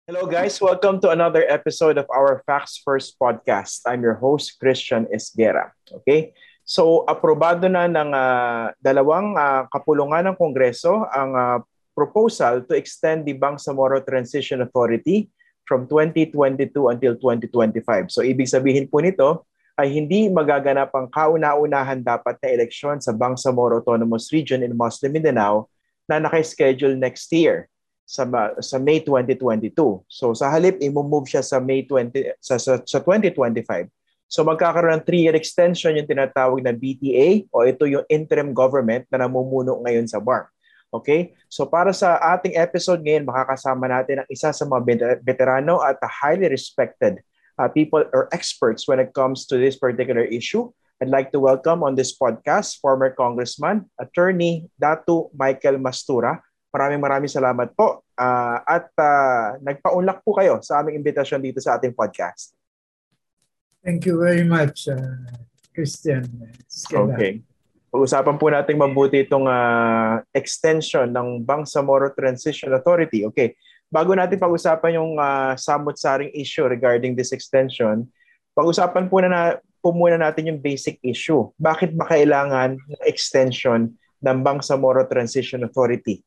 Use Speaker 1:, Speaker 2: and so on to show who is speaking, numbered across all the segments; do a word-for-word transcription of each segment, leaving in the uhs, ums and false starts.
Speaker 1: Hello guys, welcome to another episode of our Facts First podcast. I'm your host, Christian Esguera. Okay? So, aprobado na ng uh, dalawang uh, kapulungan ng Kongreso ang uh, proposal to extend the Bangsamoro Transition Authority from twenty twenty-two until twenty twenty-five. So, ibig sabihin po nito ay hindi magaganap ang kauna-unahan dapat na eleksyon sa Bangsamoro Autonomous Region in Muslim Mindanao na naka-schedule next year sa sa May twenty twenty-two. So sa halip i-move siya sa May twentieth sa, sa sa twenty twenty-five. So magkakaroon ng three-year extension yung tinatawag na B T A o ito yung interim government na namumuno ngayon sa B A R. Okay? So para sa ating episode ngayon, makakasama natin ang isa sa mga veterano at highly respected uh, people or experts when it comes to this particular issue. I'd like to welcome on this podcast former Congressman, Attorney Datu Michael Mastura. Maraming maraming salamat po uh, at uh, nagpaunlak po kayo sa aming imbitasyon dito sa ating podcast.
Speaker 2: Thank you very much, uh, Christian. Skela.
Speaker 1: Okay. Pag-usapan po natin mabuti itong uh, extension ng Bangsamoro Transition Authority. Okay. Bago natin pag-usapan yung uh, samot-saring issue regarding this extension, pag-usapan po, na, na po muna natin yung basic issue. Bakit ba kailangan ng extension ng Bangsamoro Transition Authority?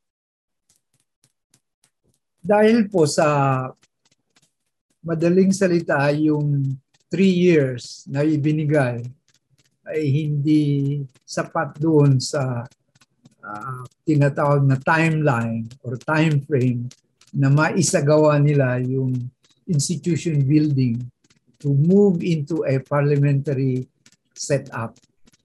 Speaker 2: Dahil po sa madaling salita, yung three years na ibinigay ay hindi sapat doon sa uh, tinatawag na timeline or time frame na maisagawa nila yung institution building to move into a parliamentary setup.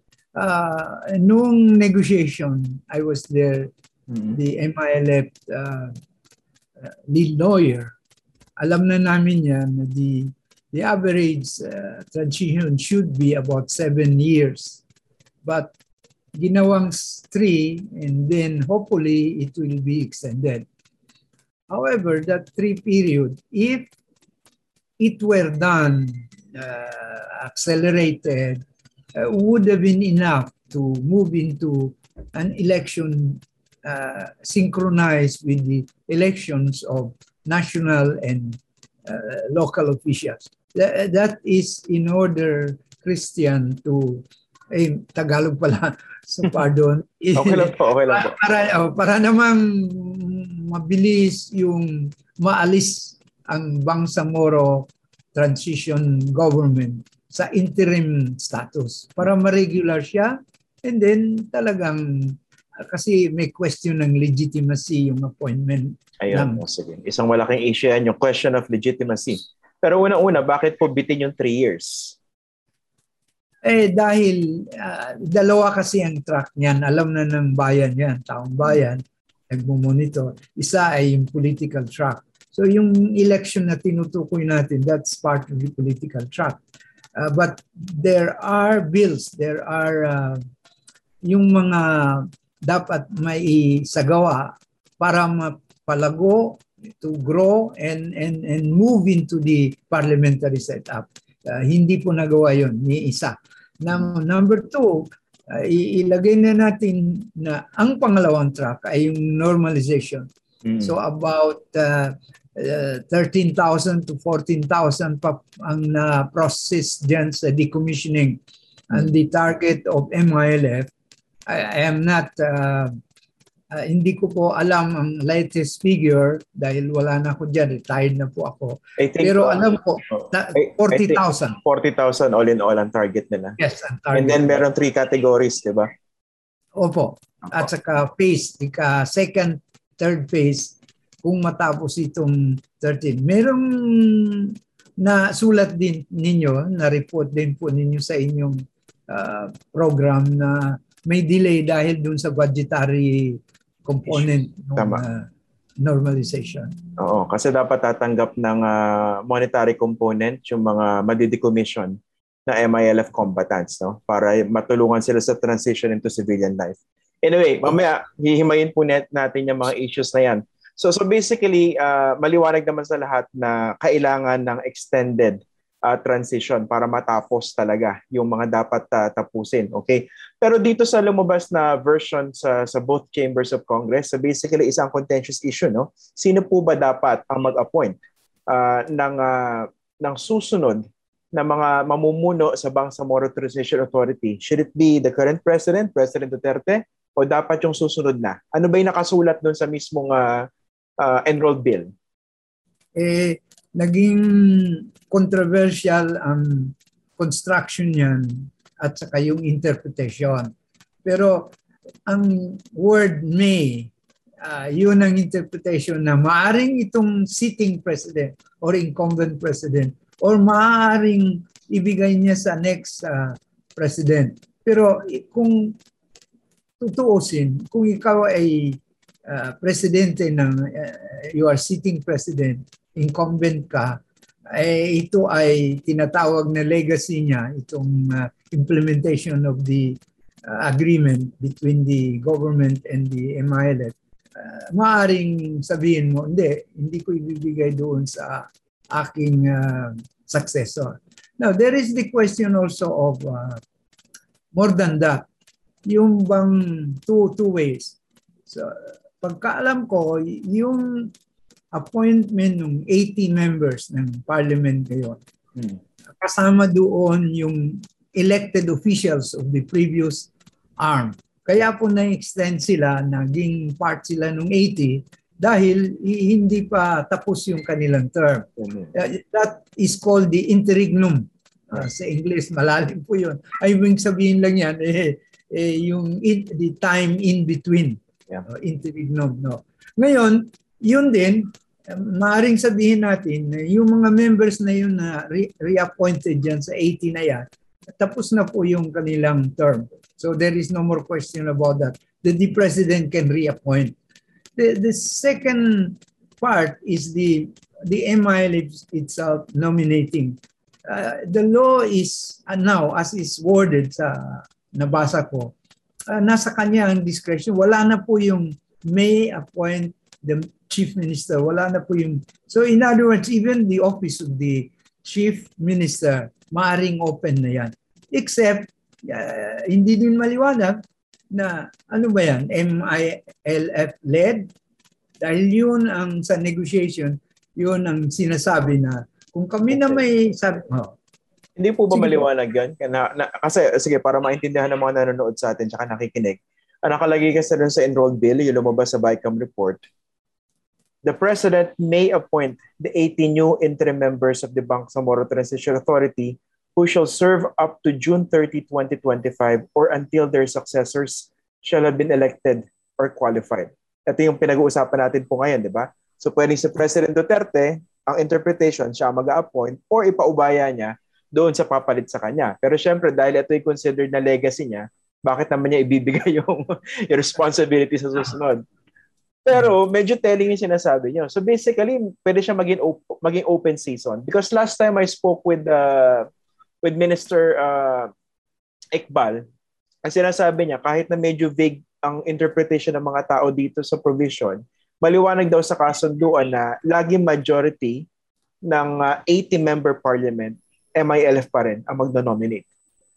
Speaker 2: Uh, noong negotiation, I was there, mm-hmm. the M I L F uh, Uh, lead lawyer, alam na namin yan na the, the average uh, transition should be about seven years. But ginawang three and then hopefully it will be extended. However, that three period, if it were done, uh, accelerated, uh, would have been enough to move into an election Uh, synchronized with the elections of national and uh, local officials. That, that is in order, Christian, to, eh, Tagalog pala, so pardon.
Speaker 1: Okay lang po, okay lang po.
Speaker 2: Para, oh, para namang mabilis yung maalis ang Bangsamoro transition government sa interim status para ma-regular siya and then talagang kasi may question ng legitimacy yung appointment.
Speaker 1: Ayun, oh, sige. Isang malaking issue yan, yung question of legitimacy. Pero una-una, bakit po bitin yung three years?
Speaker 2: Eh dahil uh, dalawa kasi ang track niyan. Alam na ng bayan yan, taong bayan, nagmumonitor. Isa ay yung political track. So yung election na tinutukoy natin, that's part of the political track. Uh, but there are bills, there are uh, yung mga dapat may isagawa para mapalago, to grow and and and move into the parliamentary setup. Uh, hindi po nagawa yon ni isa. Now, number two, uh, ilagay na natin na ang pangalawang track ay yung normalization. Mm. So about uh, uh, thirteen thousand to fourteen thousand pa ang na-process dyan sa decommissioning. Mm. And the target of M I L F, I am not, uh, uh, hindi ko po alam ang latest figure dahil wala na ako dyan, retired na po ako. Pero alam ko, forty thousand.
Speaker 1: forty thousand all in all ang target nila.
Speaker 2: Yes, ang target.
Speaker 1: And then meron three categories, di ba?
Speaker 2: Opo. At saka phase, ika second, third phase, kung matapos itong thirteen. Merong na sulat din ninyo, na report din po ninyo sa inyong uh, program na may delay dahil dun sa budgetary component ng uh, normalization.
Speaker 1: Oo, kasi dapat tatanggap ng uh, monetary component yung mga madidecommission na M I L F combatants, no? Para matulungan sila sa transition into civilian life. Anyway, mamaya hihimayin po net natin yung mga issues na yan. So, so basically, uh, maliwanag naman sa lahat na kailangan ng extended Uh, transition para matapos talaga yung mga dapat uh, tapusin. Okay? Pero dito sa lumabas na version sa, sa both chambers of Congress, so basically isang contentious issue, no? Sino po ba dapat ang mag-appoint uh, ng, uh, ng susunod na mga mamumuno sa Bangsamoro Transition Authority? Should it be the current President, President Duterte, o dapat yung susunod na? Ano ba yung nakasulat doon sa mismong uh, uh, enrolled bill?
Speaker 2: Eh, naging controversial ang construction niyan at saka yung interpretation. Pero ang word may, uh, yun ang interpretation na maaring itong sitting president or incumbent president or maaaring ibigay niya sa next uh, president. Pero kung tutuusin, kung ikaw ay uh, presidente ng, uh, you are sitting president, incumbent ka, eh, ito ay tinatawag na legacy niya, itong uh, implementation of the uh, agreement between the government and the M I L F. Uh, maaring sabihin mo, hindi, hindi ko ibibigay doon sa aking uh, successor. Now, there is the question also of uh, more than that, yung bang two, two ways. So, pagkaalam ko, yung appointment ng eighty members ng parliament ngayon, hmm. kasama doon yung elected officials of the previous arm. Kaya po na-extend sila, naging part sila ng eighty, dahil hindi pa tapos yung kanilang term. Uh, that is called the interregnum. Uh, sa English, malalim po yun. Ay, ibig sabihin lang yan, eh, eh, yung in, the time in between. Yeah. Uh, interregnum. No? Ngayon, yun din, maaaring sabihin natin, yung mga members na yun na re- reappointed dyan sa eighty na yan, tapos na po yung kanilang term. So there is no more question about that. The, the president can reappoint. The, the second part is the the M I L F itself nominating. Uh, the law is uh, now, as is worded sa nabasa ko, uh, nasa kanya ang discretion. Wala na po yung may appoint the chief minister. Wala na po yung... So in other words, even the office of the chief minister, maaring open na yan. Except, uh, hindi din maliwanag na ano ba yan, M I L F-led? Dahil yun ang sa negotiation, yun ang sinasabi na kung kami okay. na may sabi, oh.
Speaker 1: Hindi po ba sige maliwanag yan? Na, na, kasi sige, para maintindihan ng mga nanonood sa atin tsaka nakikinig, ang nakalagay kasi rin sa enrolled bill, yung lumabas sa BICAM report, the President may appoint the eighty new interim members of the Bangsamoro Transition Authority who shall serve up to June thirtieth, twenty twenty-five or until their successors shall have been elected or qualified. Ito yung pinag-uusapan natin po ngayon, di ba? So pwedeng si President Duterte, ang interpretation, siya mag-a-appoint or ipaubaya niya doon sa papalit sa kanya. Pero syempre, dahil ito ay considered na legacy niya, bakit naman niya ibibigay yung, yung responsibility sa susunod? Pero medyo telling yung sinasabi niyo. So basically, pwede siya maging, op- maging open season. Because last time I spoke with uh, with Minister uh, Iqbal, ang sinasabi niya, kahit na medyo vague ang interpretation ng mga tao dito sa provision, maliwanag daw sa kasunduan na laging majority ng uh, eighty-member parliament, M I L F pa rin ang magno-nominate.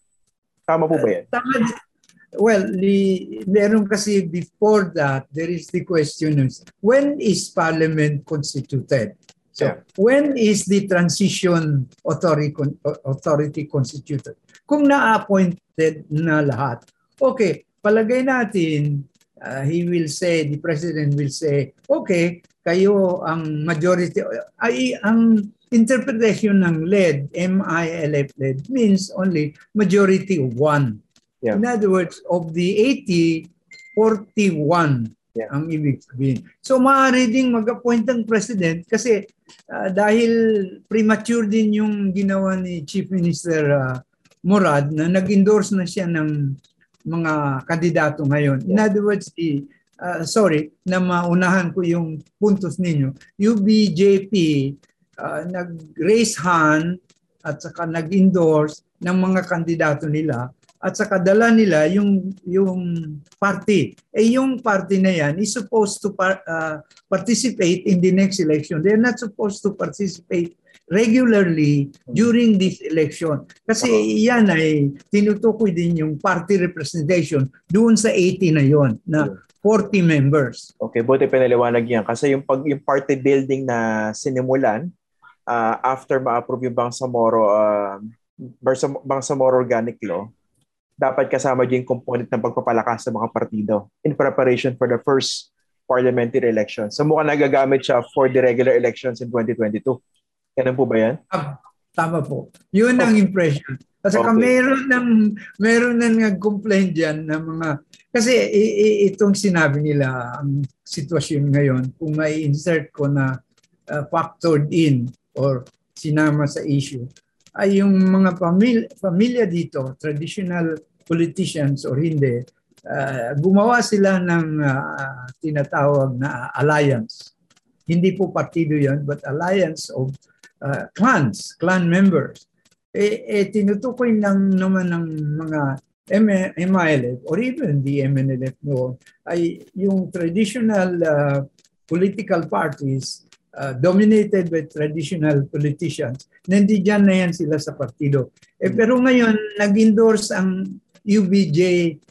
Speaker 1: Tama po ba yan?
Speaker 2: Tama. Well, the, meron kasi before that, there is the question is, when is parliament constituted? So, yeah. When is the transition authority, authority constituted? Kung na-appointed na lahat, okay, palagay natin, uh, he will say, the president will say, okay, kayo ang majority, ay ang interpretation ng led, M I L F-led, means only majority of one. Yeah. In other words, of the eighty, forty-one yeah. ang ibig sabihin. So maaari ding mag-appoint ang president kasi uh, dahil premature din yung ginawa ni Chief Minister uh, Murad na nag-endorse na siya ng mga kandidato ngayon. In other words, the, uh, sorry, na maunahan ko yung puntos ninyo. U B J P uh, nag-raise hand at saka nag-endorse ng mga kandidato nila at saka dala nila yung yung party. Eh yung party na yan is supposed to par, uh, participate in the next election. They're not supposed to participate regularly during this election. Kasi yan ay tinutukoy din yung party representation doon sa eighty na yon na forty members.
Speaker 1: Okay, buti pinaliwanag yan. Kasi yung, pag, yung party building na sinimulan uh, after ma-approve yung Bangsamoro, uh, Bangsamoro Organic Law, dapat kasama din yung component ng pagpapalakas sa mga partido in preparation for the first parliamentary election. So mukhang nagagamit siya for the regular elections in twenty twenty-two. Ganun po ba yan?
Speaker 2: Tama, tama po. Yun ang
Speaker 1: Okay.
Speaker 2: impression. At saka
Speaker 1: Okay.
Speaker 2: meron ng meron nang nag-complain diyan ng mga kasi i- i- itong sinabi nila ang sitwasyon ngayon kung may insert ko na uh, factored in or sinama sa issue ay yung mga pamilya, pamilya dito, traditional politicians or hindi, uh, gumawa sila ng uh, tinatawag na alliance. Hindi po partido yon but alliance of uh, clans, clan members. Eh, eh tinutukoy lang naman ng mga M I L F or even the M N L F noon ay yung traditional uh, political parties uh, dominated by traditional politicians. Nandiyan na yan sila sa partido. Eh, pero ngayon, nag-endorse ang U B J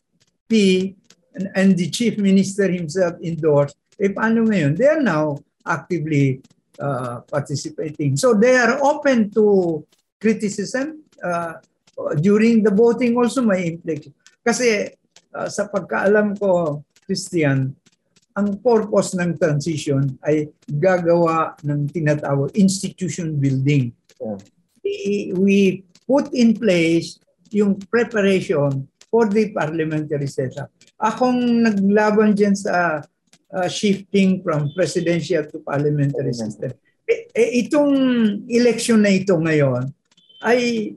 Speaker 2: P and, and the Chief Minister himself endorsed. Eh, paano ngayon? They are now actively uh, participating. So they are open to criticism. Uh, during the voting also may implication. Kasi uh, sa pagkaalam ko, Christian, ang purpose ng transition ay gagawa ng tinatawag institution building.
Speaker 1: Yeah.
Speaker 2: We, we put in place yung preparation for the parliamentary setup. Akong naglaban dyan sa uh, shifting from presidential to parliamentary system. E, e, itong election na ito ngayon ay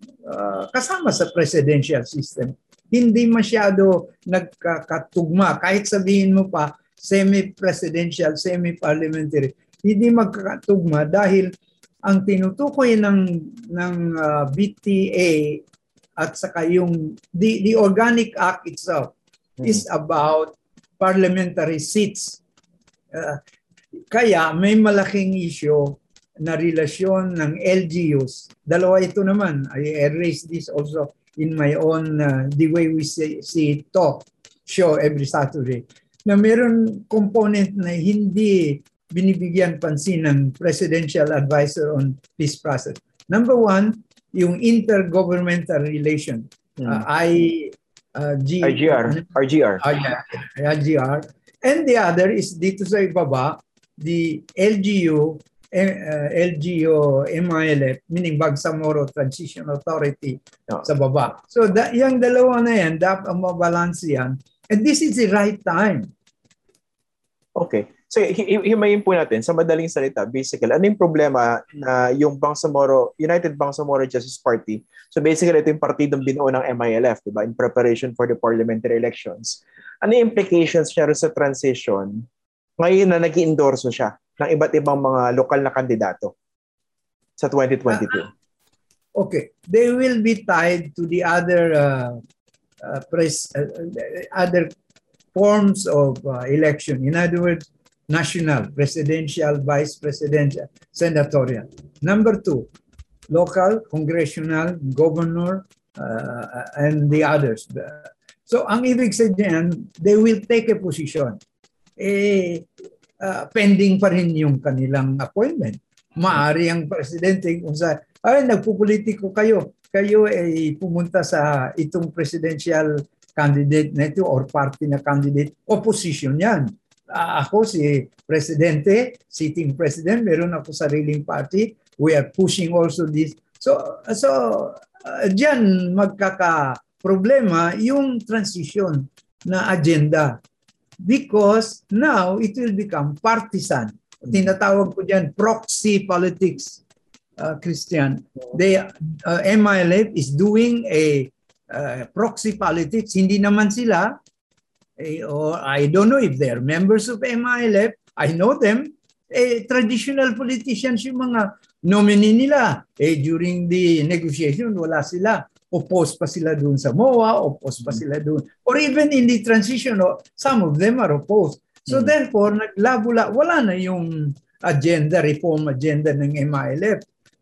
Speaker 2: uh, kasama sa presidential system. Hindi masyado nagkakatugma. Kahit sabihin mo pa semi-presidential, semi-parliamentary, hindi magkakatugma dahil ang tinutukoy ng, ng uh, B T A at saka yung the, the Organic Act itself mm-hmm. is about parliamentary seats. Uh, kaya may malaking issue na relasyon ng L G Us. Dalawa ito naman. I, I raised this also in my own, uh, the way we see, see it talk, show every Saturday, na meron component na hindi binibigyan pansin ng Presidential Advisor on Peace Process. Number one, yung intergovernmental relation. Hmm. Uh, I, uh, G,
Speaker 1: R G R. R G R.
Speaker 2: R G R. And the other is dito sa ibaba, the L G U, Uh, L G O M I L F, meaning Bangsamoro Transition Authority oh. sa baba. So da, yung dalawa na yan, dapat mabalance yan. And this is the right time.
Speaker 1: Okay. So himayin po natin sa madaling salita, basically, ano yung problema na yung Bangsamoro, United Bangsamoro Justice Party, so basically ito yung partidong binuo ng M I L F, diba, in preparation for the parliamentary elections. Ano yung implications niya sa transition ngayon na nag-endorso siya ng iba't ibang mga lokal na kandidato sa twenty twenty-two? Uh,
Speaker 2: okay. They will be tied to the other uh, uh, pres uh, other forms of uh, election. In other words, national, presidential, vice presidential, senatorial. Number two, local, congressional, governor, uh, and the others. So ang ibig sabihin, they will take a position. Eh, Uh, pending pa rin yung kanilang appointment. Maari ang presidente kung sa, ay, nagpupolitiko kayo, kayo ay pumunta sa itong presidential candidate na ito or party na candidate, opposition yan. Uh, ako si presidente, sitting president, meron ako sariling party, we are pushing also this. So, so uh, dyan magkaka-problema yung transition na agenda. Because now it will become partisan. Tinatawag ko dyan proxy politics, uh, Christian. They, uh, M I L F is doing a uh, proxy politics. Hindi naman sila, eh, or I don't know if they're members of M I L F. I know them. Eh, traditional politicians yung mga nominee nila. Eh, during the negotiation, wala sila. Opposed pa sila dun sa M O A, opposed pa sila dun. Or even in the transition, some of them are opposed. So mm-hmm. therefore, naglabula, wala na yung agenda, reform agenda ng M I L F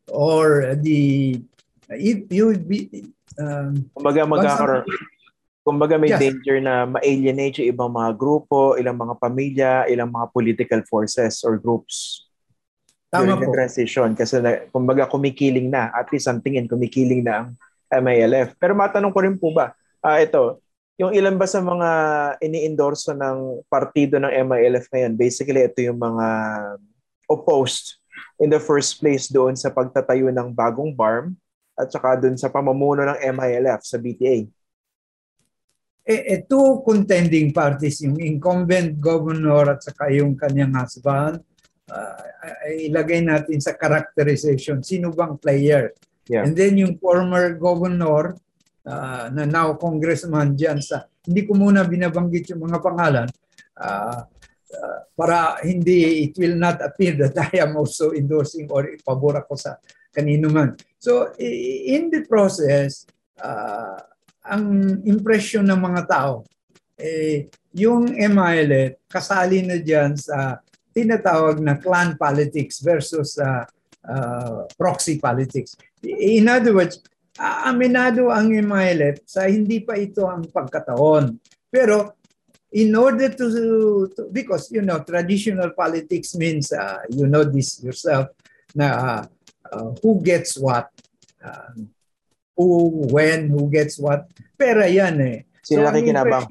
Speaker 2: or the, it, you would be, um,
Speaker 1: kumbaga magkakaroon, kumbaga may yes. danger na ma-alienate yung ibang mga grupo, ilang mga pamilya, ilang mga political forces or groups.
Speaker 2: Tama
Speaker 1: during the
Speaker 2: po.
Speaker 1: transition kasi na, kumbaga kumikiling na, at least ang tingin kumikiling na ang M I L F. Pero matanong ko rin po ba, ah, ito, yung ilan ba sa mga ini-endorso ng partido ng M I L F ngayon, basically ito yung mga opposed in the first place doon sa pagtatayo ng bagong B A R M at saka doon sa pamumuno ng M I L F sa B T A.
Speaker 2: Eh, eh, two contending parties, yung incumbent governor at saka yung kanyang husband, uh, ilagay natin sa characterization, sino bang player?
Speaker 1: Yeah.
Speaker 2: And then yung former governor, uh, na now congressman dyan sa, hindi ko muna binabanggit yung mga pangalan, uh, uh, para hindi, it will not appear that I am also endorsing or pabor ako sa kanino man. So in the process, uh, ang impression ng mga tao, eh, yung M I L F kasali na dyan sa tinatawag na clan politics versus uh, uh, proxy politics. In other words, aminado ang M I L F sa hindi pa ito ang pagkataon. Pero in order to, to because you know traditional politics means uh, you know this yourself na uh, uh, who gets what, uh, who, when, who gets what. Pera yan eh.
Speaker 1: Sino so, nakikinabang?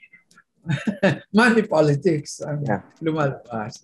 Speaker 2: Money politics ang
Speaker 1: yeah.
Speaker 2: lumalabas.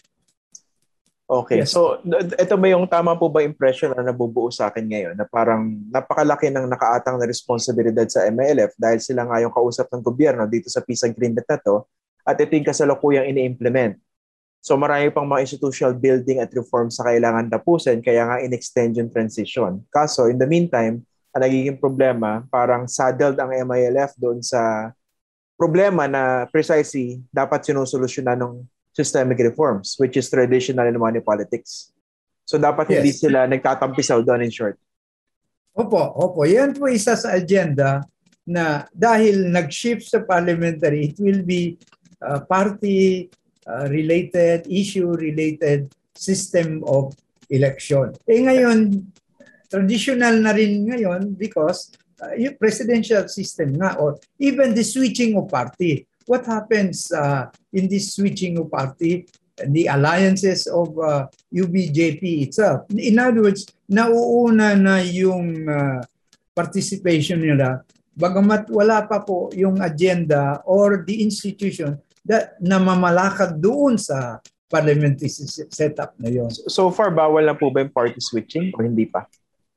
Speaker 1: Okay.
Speaker 2: Yes.
Speaker 1: So, ito ba yung tama po ba impression na nabubuo sa akin ngayon na parang napakalaki ng nakaatang na responsibilidad sa M I L F dahil sila nga yung kausap ng gobyerno dito sa peace agreement na to at ito yung kasalukuyang ini-implement. So, marami pang mga institutional building at reforms sa kailangan tapusin kaya nga in-extend yung transition. Kaso, in the meantime, ang nagiging problema, parang saddled ang M I L F doon sa problema na precisely dapat sinusolusyonan ng systemic reforms, which is traditional and money politics. So dapat yes. Hindi sila nagtatampisaw doon in short.
Speaker 2: Opo, opo. Yan po isa sa agenda na dahil nag-shift sa parliamentary, it will be uh, party-related, uh, issue-related system of election. Eh ngayon, traditional na rin ngayon because uh, yung presidential system nga or even the switching of party. What happens uh, in this switching of party, the alliances of uh, U B J P itself? In other words, nauuna na yung uh, participation nila, bagamat wala pa po yung agenda or the institution that namamalakad doon sa parliamentary setup na yun.
Speaker 1: So far, bawal na po ba yung party switching o hindi pa?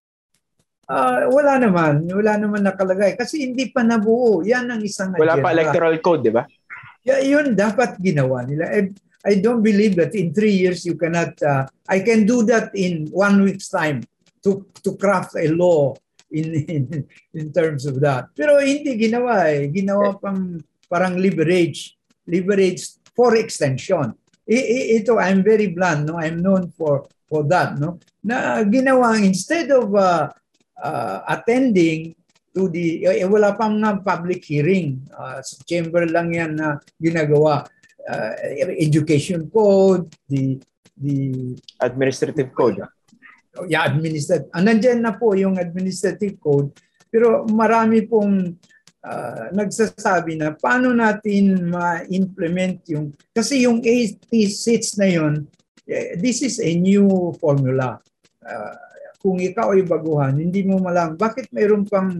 Speaker 2: Uh, wala naman. Wala naman nakalagay. Kasi hindi pa nabuo. Yan ang isang
Speaker 1: wala agenda. Wala pa electoral code, di ba?
Speaker 2: Yeah, yun dapat ginawa nila. I, I don't believe that in three years you cannot, uh, I can do that in one week's time to to craft a law in, in, in terms of that. Pero hindi ginawa eh. Ginawa pang parang leverage. Leverage for extension. I, I, ito, I'm very blunt. No? I'm known for, for that. No? Na ginawa, instead of uh, Uh, attending to the, eh, wala pang na public hearing. Uh, sa chamber lang yan na ginagawa. Uh, education code, the, the
Speaker 1: administrative code.
Speaker 2: Uh, yeah, administrative. Ah, nandyan na po yung administrative code. Pero marami pong uh, nagsasabi na paano natin ma-implement yung, kasi yung eighty seats na yun, eh, this is a new formula. Uh, Kung ikaw ay baguhan, hindi mo malam bakit mayroon pang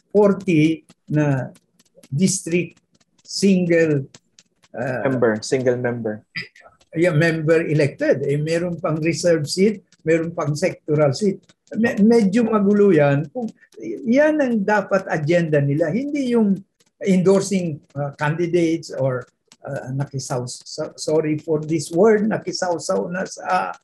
Speaker 2: forty na district single
Speaker 1: uh, member, single member.
Speaker 2: Yeah, member elected. Eh, mayroon pang reserve seat, mayroon pang sectoral seat. Me- medyo magulo yan. Kung, yan ang dapat agenda nila. Hindi yung endorsing uh, candidates or uh, nakisaw, so, sorry for this word, nakisaw-saw na sa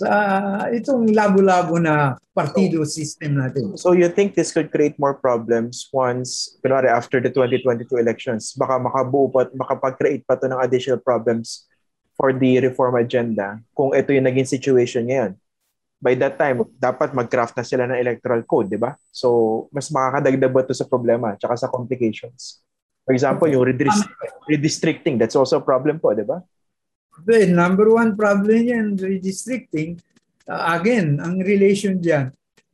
Speaker 2: sa itong labo-labo na partido system natin.
Speaker 1: So you think this could create more problems once, kunwari after the twenty twenty-two elections, baka makabuo pa, makapag-create pa to ng additional problems for the reform agenda kung ito yung naging situation ngayon? By that time, dapat mag-craft na sila ng electoral code, di ba? So mas makakadagdag ba ito sa problema tsaka sa complications? For example, yung redist- redistricting, that's also a problem po, di ba?
Speaker 2: The number one problem yan, redistricting, uh, again, ang relation dyan,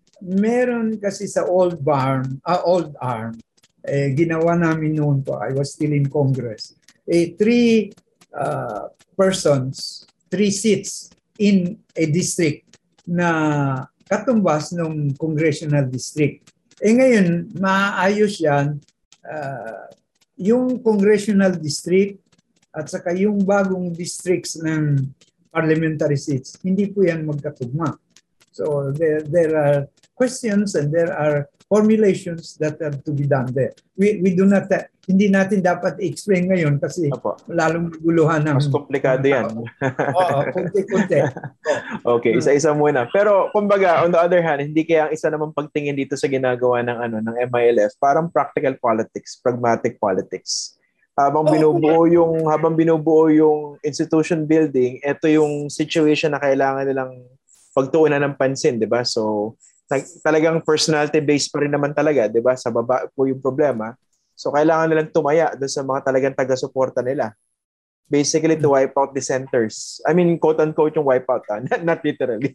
Speaker 2: meron kasi sa old barn, uh, old arm, eh, ginawa namin noon po, I was still in Congress, eh, three uh, persons, three seats in a district na katumbas ng congressional district. Eh ngayon, maayos yan, uh, yung congressional district at saka yung bagong districts ng parliamentary seats, hindi po yan magkatugma. So there, there are questions and there are formulations that have to be done there. We, we do not, uh, hindi natin dapat explain ngayon kasi Apo. lalong maguluhan ng...
Speaker 1: Mas komplikado yan.
Speaker 2: Oo, kunti-kunti.
Speaker 1: Okay, isa-isa muna. Pero kumbaga, on the other hand, hindi kaya ang isa namang pagtingin dito sa ginagawa ng ano ng M I L F, parang practical politics, pragmatic politics. Habang binubuo yung habang binubuo yung institution building, ito yung situation na kailangan nilang pagtuunan ng pansin, 'di ba? So, talagang personality based pa rin naman talaga, 'di ba? Sa baba po yung problema. So, kailangan nilang tumaya doon sa mga talagang taga-suporta nila. Basically to wipe out dissenters. I mean, quote unquote yung wipe out, ha? Not, not literally.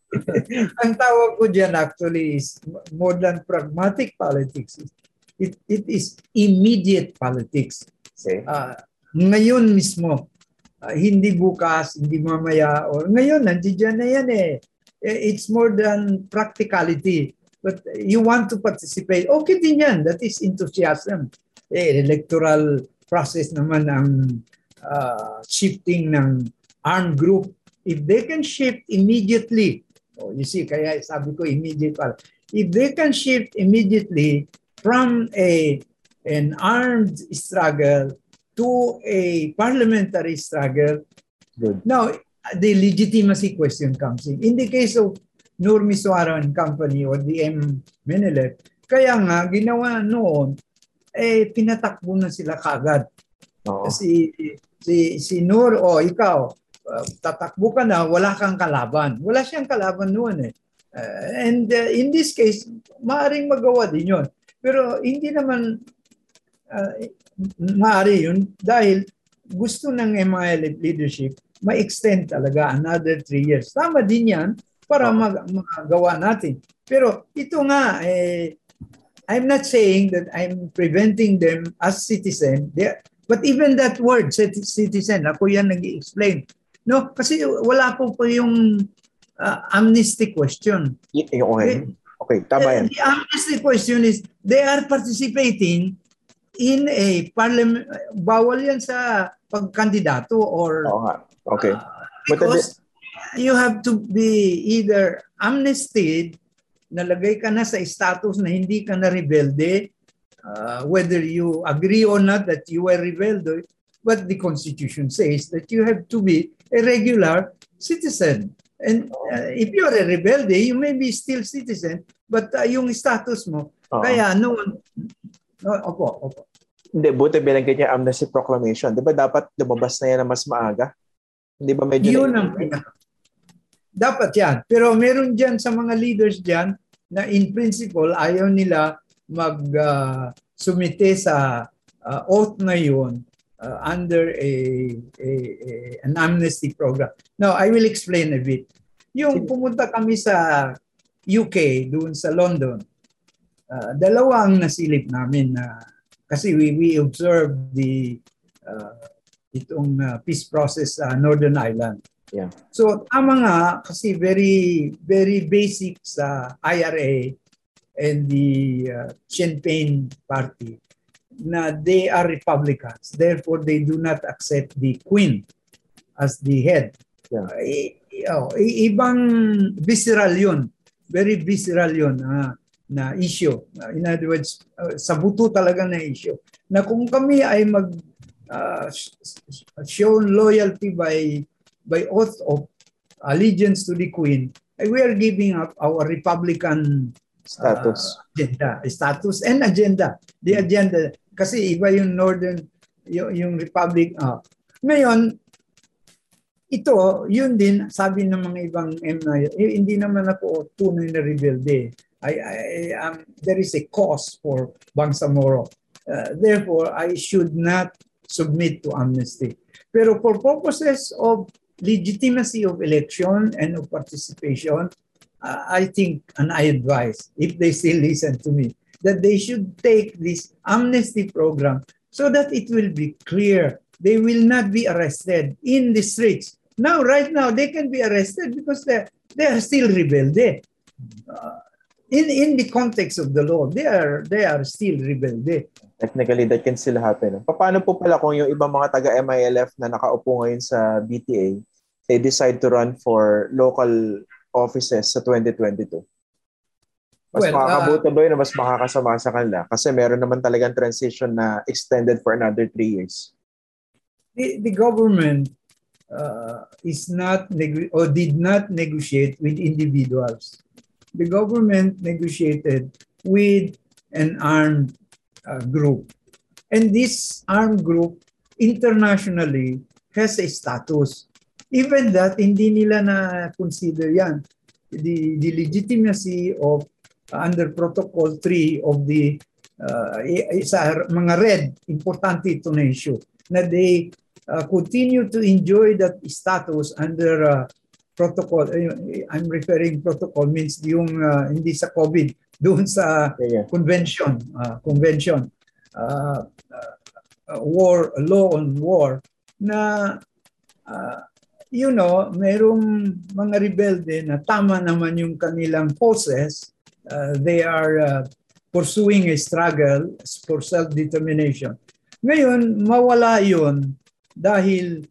Speaker 2: Ang tawag ko diyan actually is more than pragmatic politics. It it is immediate politics. Okay. Uh, ngayon mismo, uh, hindi bukas, hindi mamaya, or ngayon, nandiyan na yan eh. It's more than practicality. But you want to participate, okay din yan. That is enthusiasm. Eh, electoral process naman ang uh, shifting ng armed group. If they can shift immediately, oh, you see, kaya sabi ko immediate. If they can shift immediately from a an armed struggle to a parliamentary struggle. Good. Now, the legitimacy question comes in. In the case of Nurmi Suara and Company or the M. Menelec, kaya nga, ginawa noon, eh, pinatakbo na sila kagad. Oh. Si, si, si Nur, o oh, ikaw, uh, tatakbo ka na, wala kang kalaban. Wala siyang kalaban noon eh. Uh, and uh, in this case, maaaring magawa din yun. Pero hindi naman uh, maaari yun dahil gusto ng M I L F leadership ma-extend talaga another three years. Tama din yan para mag magawa natin. Pero ito nga, eh, I'm not saying that I'm preventing them as citizen, they, but even that word, citizen, ako yan nag-i-explain. No? Kasi wala po po yung uh, amnesty question.
Speaker 1: Okay. Okay. Okay, tama yan.
Speaker 2: The amnesty question is, they are participating in a parliament, bawal yan sa pagkandidato or...
Speaker 1: Oo nga. Okay.
Speaker 2: Uh, because you have to be either amnestied, nalagay ka na sa status na hindi ka na rebelde, uh, whether you agree or not that you were rebelde, but the Constitution says that you have to be a regular citizen. And uh, if you're a rebelde, you may be still citizen, but uh, yung status mo, uh-huh. Kaya noon, no, opo, opo.
Speaker 1: Hindi, buti binanggit niya amnesty proclamation. Di ba dapat lumabas na yan na mas maaga? Hindi ba medyo...
Speaker 2: Yun ang pinaka. Dapat yan. Pero meron dyan sa mga leaders dyan na in principle, ayaw nila mag-sumite uh, sa uh, oath na yun uh, under a, a, a an amnesty program. Now, I will explain a bit. Yung pumunta kami sa U K, doon sa London, uh, dalawang nasilip namin na uh, kasi we, we observed the uh, itong uh, peace process sa uh, Northern Ireland.
Speaker 1: Yeah.
Speaker 2: So tama nga kasi very very basic sa I R A and the uh, Sinn Féin party na they are Republicans. Therefore, they do not accept the Queen as the head. Yeah. Uh, i- oh, i- ibang visceral yun. Very visceral yun. Uh, na issue. Uh, in other words, uh, sa buto talaga na issue. Na kung kami ay mag uh, show loyalty by by oath of allegiance to the Queen, uh, we are giving up our Republican
Speaker 1: status.
Speaker 2: Uh, agenda, status and agenda. The agenda. Kasi iba yung Northern, yung, yung Republic. Uh. Ngayon, ito, yun din, sabi ng mga ibang M I, eh, hindi naman ako tunay na rebelde. I, I, um, there is a cause for Bangsamoro. Uh, therefore, I should not submit to amnesty. Pero for purposes of legitimacy of election and of participation, uh, I think and I advise, if they still listen to me, that they should take this amnesty program so that it will be clear. They will not be arrested in the streets. now, right now, they can be arrested because they they are still rebelde. Uh, in in the context of the law, they are they are still rebelde.
Speaker 1: Technically, that can still happen. Paano po pala kung yung ibang mga taga-M I L F na nakaupo ngayon sa B T A, they decide to run for local offices sa twenty twenty-two? Mas
Speaker 2: Well,
Speaker 1: makakabuto ba yun o mas makakasama sa kanila? Kasi meron naman talagang transition na extended for another three years.
Speaker 2: The, the government uh, is not neg- or did not negotiate with individuals. The government negotiated with an armed uh, group. And this armed group internationally has a status. Even that, hindi nila na-consider yan. The, the legitimacy of uh, under Protocol three of the uh, sa mga red, importante ito na issue, na they uh, continue to enjoy that status under uh, protocol. I'm referring protocol means yung uh, hindi sa COVID, doon sa
Speaker 1: Yeah.
Speaker 2: convention, uh, convention, uh, uh, war, law on war, na uh, you know, mayroong mga rebelde na tama naman yung kanilang poses. Uh, they are uh, pursuing a struggle for self-determination. Ngayon, mawala yun dahil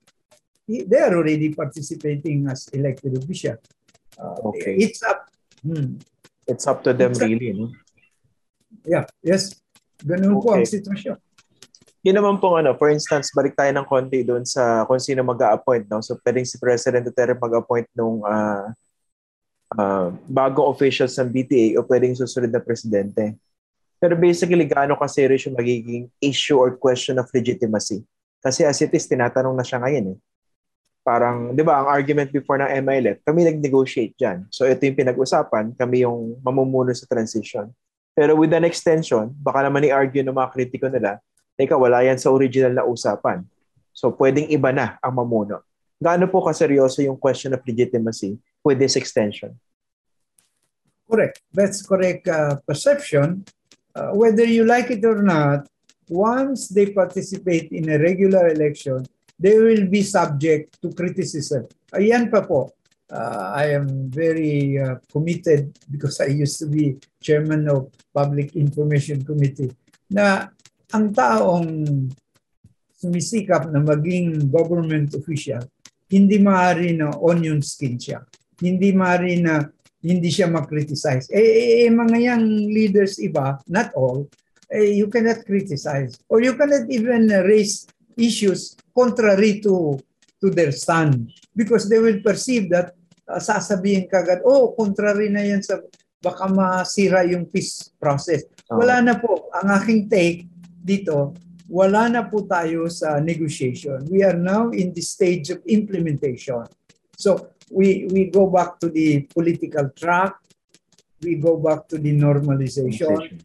Speaker 2: they are already participating as elected official. Uh,
Speaker 1: Okay.
Speaker 2: It's up. Hmm.
Speaker 1: It's up to them
Speaker 2: It's up.
Speaker 1: really. No?
Speaker 2: Yeah, yes. Ganun po ang
Speaker 1: Okay.
Speaker 2: sitwasyon.
Speaker 1: Yun naman pong ano, for instance, balik tayo ng konti doon sa kung sino mag-a-appoint. No? So pwedeng si President Duterte mag-appoint nung uh, uh, bagong officials ng B T A o pwedeng susunod na presidente. Pero basically, gaano ka-serious yung magiging issue or question of legitimacy? Kasi as it is, tinatanong na siya ngayon eh. Parang, di ba, ang argument before ng M I L F, kami nag-negotiate dyan. So ito yung pinag-usapan, kami yung mamumuno sa transition. Pero with an extension, baka naman i-argue ng mga kritiko nila, teka, wala yan sa original na usapan. So pwedeng iba na ang mamuno. Gaano po kaseryoso yung question of legitimacy with this extension?
Speaker 2: Correct. That's correct uh, perception. Uh, whether you like it or not, once they participate in a regular election, they will be subject to criticism. Ayan pa po. Uh, I am very uh, committed because I used to be chairman of Public Information Committee na ang taong sumisikap na maging government official, hindi maaari na onion skin siya. Hindi maaari na hindi siya makriticize. Eh, eh, eh mga yang leaders iba, not all, eh, you cannot criticize. Or you cannot even raise issues contrary to to their stand. Because they will perceive that uh, sasabihin kagad, oh, contrary na yan sa baka masira yung peace process. Wala na po. Ang aking take dito, wala na po tayo sa negotiation. We are now in the stage of implementation. So we we go back to the political track. We go back to the normalization.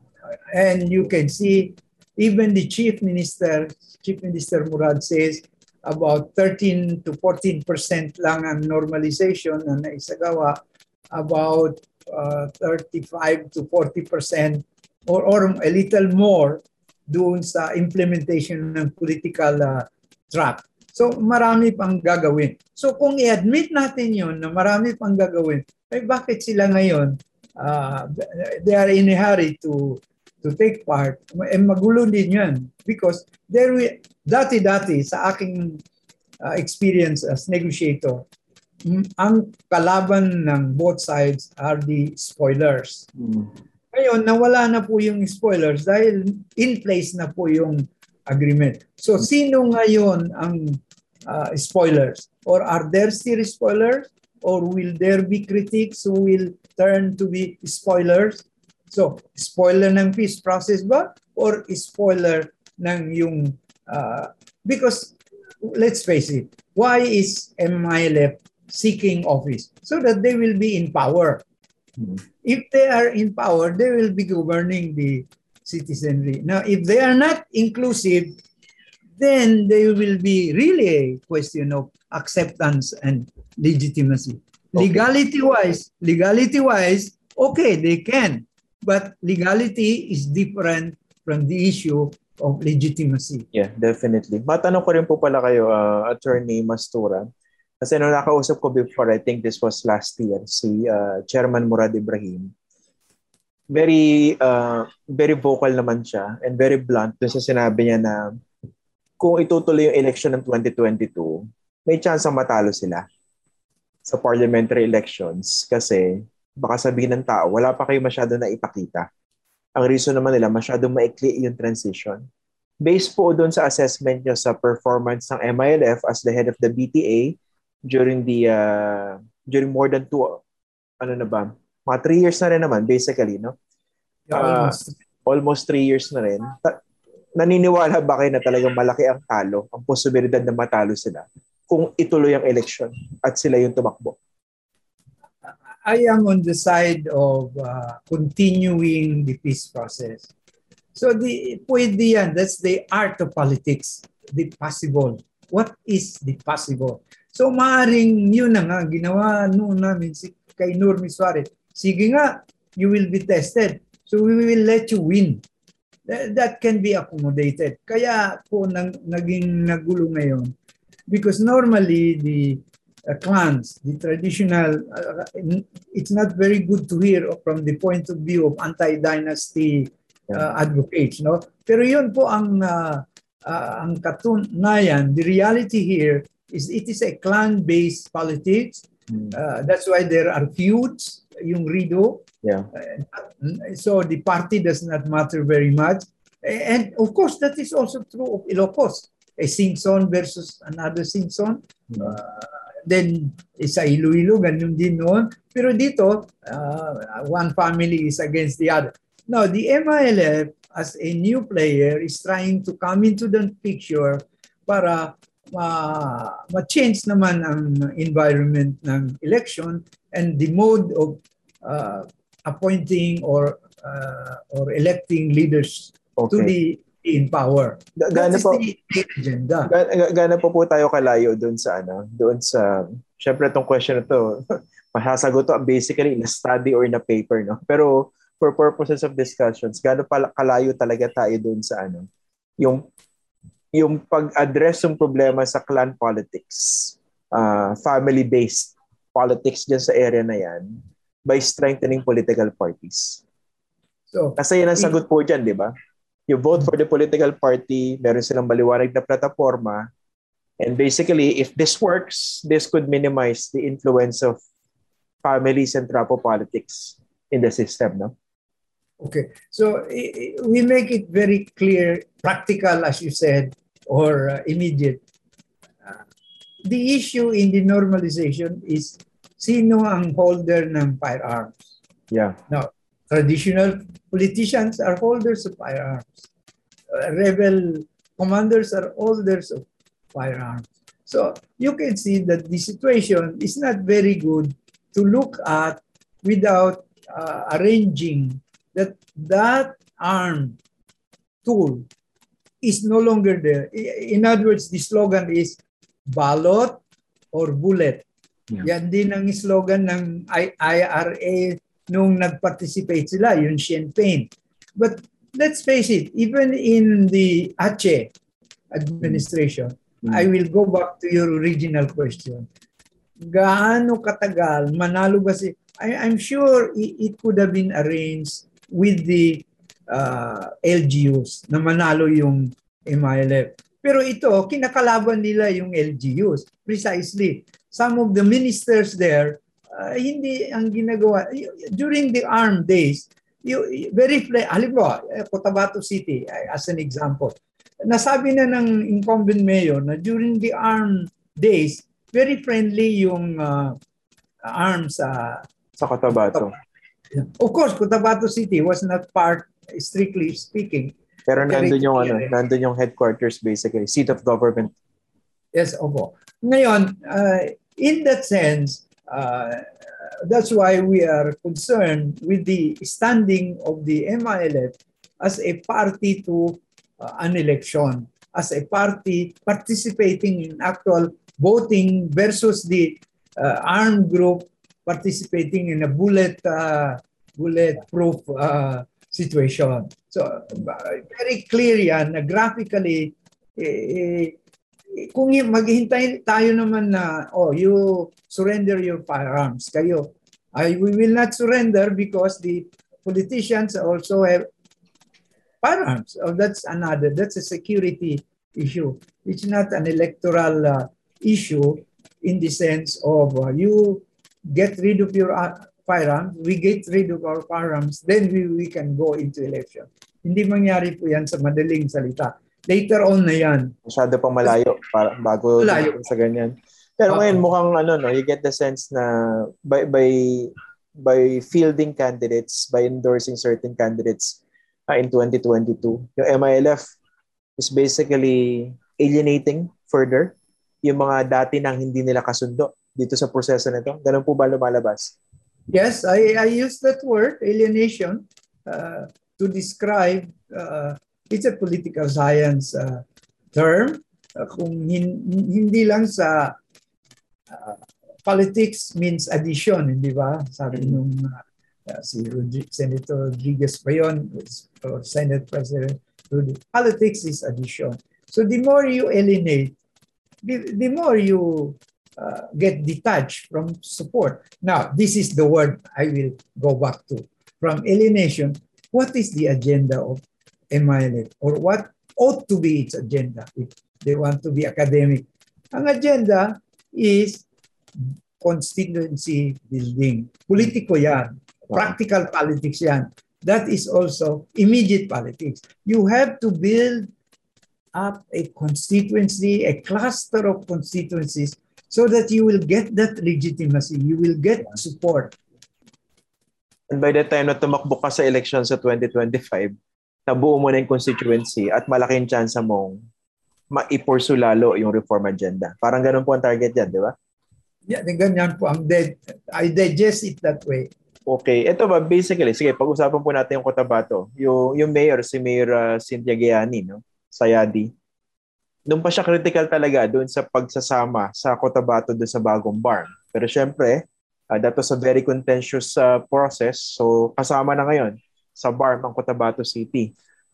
Speaker 2: And you can see even the chief minister, Chief Minister Murad says about thirteen to fourteen percent lang ang normalization na naisagawa, about uh, thirty-five to forty percent or, or a little more doon sa implementation ng political uh, track. So marami pang gagawin. So kung i-admit natin yun na marami pang gagawin, ay bakit sila ngayon, uh, they are in a hurry to to take part? Eh magulo din yan. Because there we, dati-dati sa aking uh, experience as negotiator, ang kalaban ng both sides are the spoilers. Mm. Ngayon, nawala na po yung spoilers dahil in place na po yung agreement. So, sino ngayon ang uh, spoilers? Or are there still spoilers? Or will there be critics who will turn to be spoilers? So, spoiler ng peace process ba? Or spoiler ng yung... Uh, because, let's face it, why is M I L F seeking office? So that they will be in power. Mm-hmm. If they are in power, they will be governing the citizenry. Now, if they are not inclusive, then they will be really a question of acceptance and legitimacy. Okay. Legality-wise, legality-wise, okay, they can. But legality is different from the issue of legitimacy.
Speaker 1: Yeah, definitely. Matanong ko rin po pala kayo, uh, Attorney Mastura. Kasi nung nakausap ko before, I think this was last year, si uh, Chairman Murad Ibrahim, very uh, very vocal naman siya and very blunt dun sa sinabi niya na kung itutuloy yung election ng twenty twenty-two, may chance ang matalo sila sa parliamentary elections kasi baka sabihin ng tao, wala pa kayo masyado na ipakita. Ang reason naman nila, masyadong maikli yung transition. Based po doon sa assessment nyo sa performance ng M I L F as the head of the B T A during the uh, during more than two, ano na ba, mga three years na rin naman, basically, no?
Speaker 2: Yeah,
Speaker 1: Uh,
Speaker 2: almost.
Speaker 1: almost three years na rin. Ta- naniniwala ba kayo na talagang malaki ang talo, ang posibilidad na matalo sila kung ituloy ang election at sila yung tumakbo?
Speaker 2: I am on the side of uh, continuing the peace process. So the pwede yan, that's the art of politics, the possible. What is the possible? So maaring yun na nga, ginawa noon namin si, kay Normi Suarez. Sige nga, you will be tested. So we will let you win. That, that can be accommodated. Kaya po nang, naging nagulo ngayon. Because normally the uh, clans, the traditional, uh, it's not very good to hear from the point of view of anti-dynasty uh, advocates. No? Pero yun po ang, uh, uh, ang katunayan. The reality here is it is a clan-based politics. Uh, that's why there are feuds, yung Rido.
Speaker 1: Yeah.
Speaker 2: Uh, so the party does not matter very much. And of course, that is also true of Ilocos. A Singson versus another Singson. Uh, then, sa Iloilo, ganun din noon. Pero dito, uh, one family is against the other. Now, the M I L F, as a new player, is trying to come into the picture para Uh, ma-change naman ang environment ng election and the mode of uh, appointing or uh, or electing leaders okay. to the in power. That is po, the agenda.
Speaker 1: Gana po po tayo kalayo doon sa ano, doon sa syempre tong question na to, masasagot to basically in a study or in a paper, no. Pero for purposes of discussions, gaano pala kalayo talaga tayo doon sa ano, yung yung pag-address ng problema sa clan politics, uh, family-based politics dyan sa area na yan, by strengthening political parties. So, kasi yan ang sagot po dyan, di ba? You vote for the political party, meron silang maliwanag na plataforma, and basically, if this works, this could minimize the influence of families and trapo politics in the system, no?
Speaker 2: Okay, so we make it very clear, practical, as you said, or uh, immediate. Uh, the issue in the normalization is sino ang holder ng firearms.
Speaker 1: Yeah.
Speaker 2: Now, traditional politicians are holders of firearms. Uh, rebel commanders are holders of firearms. So you can see that the situation is not very good to look at without uh, arranging that that arm tool is no longer there. In other words, the slogan is ballot or bullet. Yeah. Yan din ang slogan ng I R A nung nag-participate sila, yung Sinn Féin. But let's face it, even in the Aceh administration, mm-hmm. I will go back to your original question. Gaano katagal, manalo ba si... I, I'm sure it, it could have been arranged with the uh, L G Us na manalo yung M I L F. Pero ito, kinakalaban nila yung L G Us. Precisely. Some of the ministers there, uh, hindi ang ginagawa. During the armed days, you, very, halimbawa, Cotabato City, as an example, nasabi na ng incumbent mayor na during the armed days, very friendly yung uh, arms sa uh,
Speaker 1: sa Cotabato.
Speaker 2: Of course, Cotabato City was not part, strictly speaking.
Speaker 1: Pero nandun yung, ano, nandun yung headquarters basically, seat of government.
Speaker 2: Yes, opo. Ngayon, uh, in that sense, uh, that's why we are concerned with the standing of the M I L F as a party to uh, an election, as a party participating in actual voting versus the uh, armed group participating in a bullet uh, bulletproof uh, situation. So uh, very clear yan na graphically eh, kung maghintay tayo naman na, oh, you surrender your firearms, kayo. I, we will not surrender because the politicians also have firearms. Oh, that's another, that's a security issue. It's not an electoral uh, issue in the sense of uh, you get rid of your uh, firearms, we get rid of our firearms, then we, we can go into election. Hindi mangyari po yan sa madaling salita. Later on na yan.
Speaker 1: Masyado pang malayo para, bago
Speaker 2: Malayo.
Speaker 1: sa ganyan. Pero uh-huh. Ngayon mukhang ano, no, you get the sense na by, by, by fielding candidates, by endorsing certain candidates uh, in twenty twenty-two, yung M I L F is basically alienating further yung mga dati nang hindi nila kasundo dito sa proseso nito. Ganun po ba lumalabas?
Speaker 2: Yes, I, I use that word, alienation, uh, to describe, uh, it's a political science uh, term. Uh, kung hin, hindi lang sa uh, politics means addition, hindi ba? Sabi nung uh, si Rodri- Senator Rodriguez pa yun, or Senate President Rudy. Politics is addition. So the more you alienate, the, the more you uh, get detached from support. Now, this is the word I will go back to. From alienation, what is the agenda of M I L F? Or what ought to be its agenda if they want to be academic? Ang agenda is constituency building. Politiko yan. Practical politics yan. That is also immediate politics. You have to build up a constituency, a cluster of constituencies, so that you will get that legitimacy, you will get support.
Speaker 1: And by the time na tumakbo ka sa election sa twenty twenty-five, nabuo mo na yung constituency at malaking chance mong maipursu lalo yung reform agenda. Parang ganun po ang target yan, di ba?
Speaker 2: Yeah, ganyan po ang dead. I digest it that way.
Speaker 1: Okay, ito ba basically, sige, pag-usapan po natin yung Cotabato. Yung, yung mayor, si Mayor uh, Cynthia Geani, no? Sayadi. Nung pa siya critical talaga doon sa pagsasama sa Cotabato doon sa bagong barn. Pero syempre, uh, that was a very contentious uh, process. So kasama na ngayon sa barn ang Cotabato City.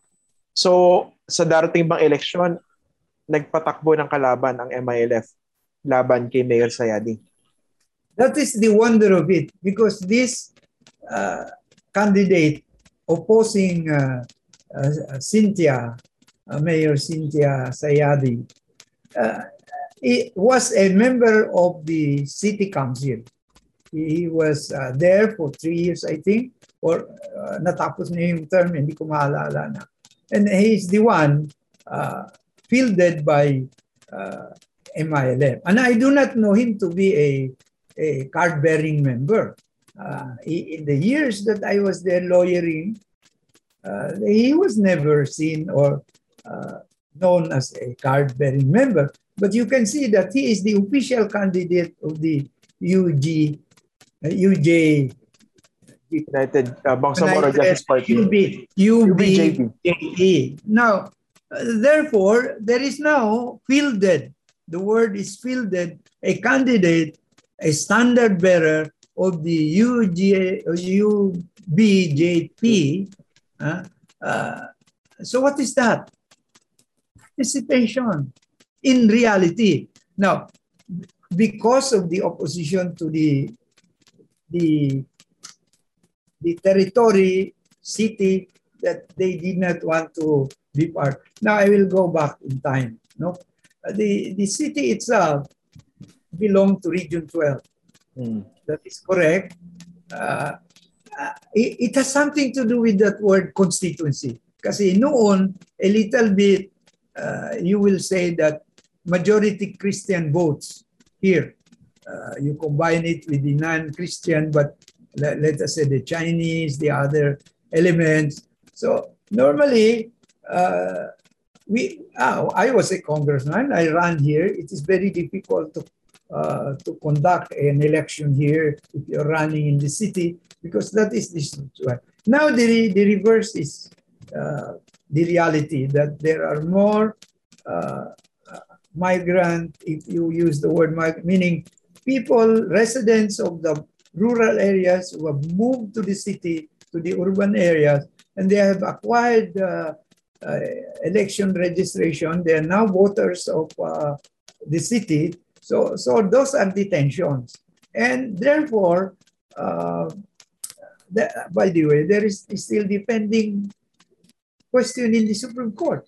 Speaker 1: So sa darating bang eleksyon, nagpatakbo ng kalaban ang M I L F laban kay Mayor Sayadi.
Speaker 2: That is the wonder of it, because this uh, candidate opposing uh, uh, Cynthia, uh, Mayor Cynthia Sayadi, uh, he was a member of the city council. He was uh, there for three years, I think, or uh, natapos niya yung term, hindi ko maalala na. And he's the one uh, fielded by uh, M I L F. And I do not know him to be a a card-bearing member. Uh, he, in the years that I was there lawyering, uh, he was never seen or uh, known as a card-bearing member. But you can see that he is the official candidate of the U G, uh, U J,
Speaker 1: United uh, Bangsamoro Justice Party.
Speaker 2: U B, U B J P. Now, uh, therefore, there is now fielded, the word is fielded, a candidate, a standard bearer of the U B J P. Uh, uh, so what is that? Participation in reality. Now, because of the opposition to the, the, the territory, city, that they did not want to be part. Now I will go back in time. No, the, the city itself belong to Region twelve. Mm. That is correct. Uh, uh, it, it has something to do with that word constituency. Kasi noon, a little bit, uh, you will say that majority Christian votes here. Uh, you combine it with the non-Christian, but let, let us say the Chinese, the other elements. So normally, uh, we. Oh, I was a congressman. I ran here. It is very difficult to Uh, to conduct an election here if you're running in the city, because that is this. Now the, the reverse is uh, the reality, that there are more uh, migrant, if you use the word migrant, meaning people, residents of the rural areas who have moved to the city, to the urban areas, and they have acquired uh, uh, election registration. They are now voters of uh, the city. So, so those are the tensions. And therefore, uh, the, by the way, there is still the pending question in the Supreme Court.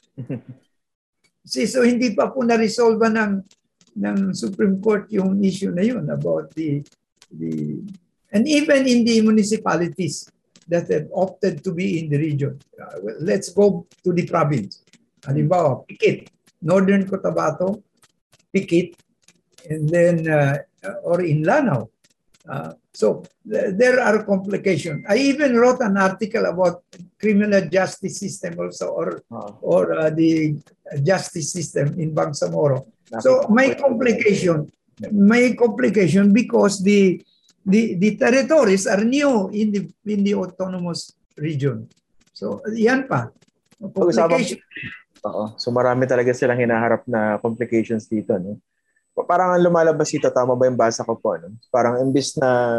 Speaker 2: See, so hindi pa po na-resolve ng, ng Supreme Court yung issue na yun about the, the, and even in the municipalities that have opted to be in the region. Uh, well, let's go to the province. Halimbawa, Pikit, Northern Cotabato, Pikit, and then, uh, or in Lanao. Uh, so th there are complications. I even wrote an article about criminal justice system also, or oh. or uh, the justice system in Bangsamoro. So may complication, may complication because the the the territories are new in the in the autonomous region. So yan pa. Complication.
Speaker 1: Oo. So marami talaga silang hinaharap na complications dito, no? Parang ang lumalabas dito, tama ba yung basa ko po? No? Parang imbis na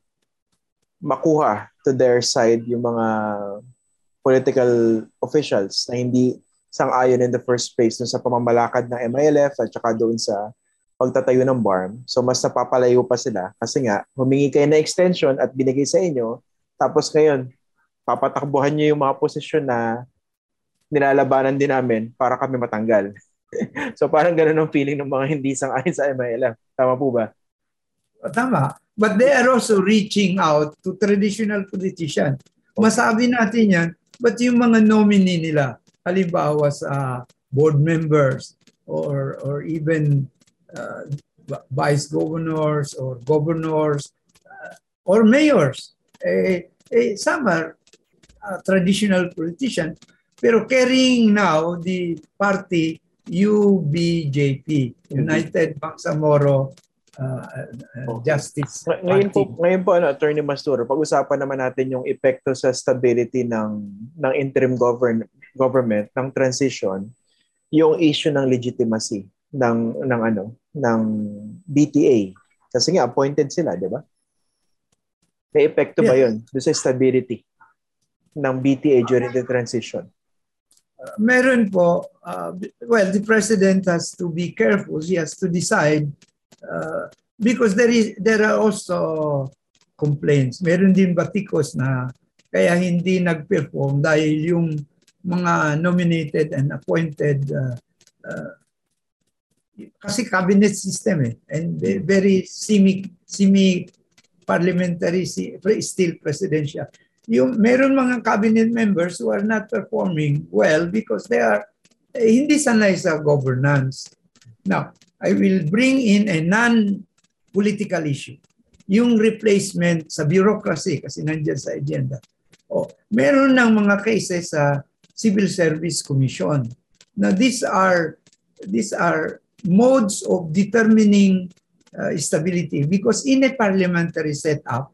Speaker 1: makuha to their side yung mga political officials na hindi sang-ayon in the first place dun sa pamamalakad ng M I L F at saka doon sa pagtatayo ng B A R M. So mas napapalayo pa sila kasi nga humingi kayo na extension at binigay sa inyo. Tapos ngayon, papatakbuhan nyo yung mga posisyon na nilalabanan din namin para kami matanggal. So parang ganun ang feeling ng mga hindi sang-ayon sa M I L F. Tama po ba?
Speaker 2: Tama. But they are also reaching out to traditional politicians. Masabi natin yan, but yung mga nominee nila, halimbawa sa board members or or even uh, vice governors or governors uh, or mayors, eh, eh, some are uh, traditional politicians, pero carrying now the party U B J P, United Bangsamoro uh, uh, Justice Party.
Speaker 1: Ngayon po, ngayon po ano, Attorney Masturo, pag-usapan naman natin yung epekto sa stability ng ng interim govern, government, ng transition, yung issue ng legitimacy ng ng ano, ng B T A. Kasi nga appointed sila, di ba? May epekto yeah. ba yun doon sa stability ng B T A during the transition?
Speaker 2: Uh, meron po, uh, well, the president has to be careful. He has to decide uh, because there is there are also complaints. Meron din batikos na kaya hindi nag-perform dahil yung mga nominated and appointed uh, uh, kasi cabinet system eh, and very semi semi parliamentary still presidential. Yung meron mga cabinet members who are not performing well because they are eh, hindi sanay sa governance. Now, I will bring in a non-political issue. Yung replacement sa bureaucracy kasi nandiyan sa agenda. Oh, meron ng mga cases sa Civil Service Commission. Now, these are these are modes of determining uh, stability because in a parliamentary setup,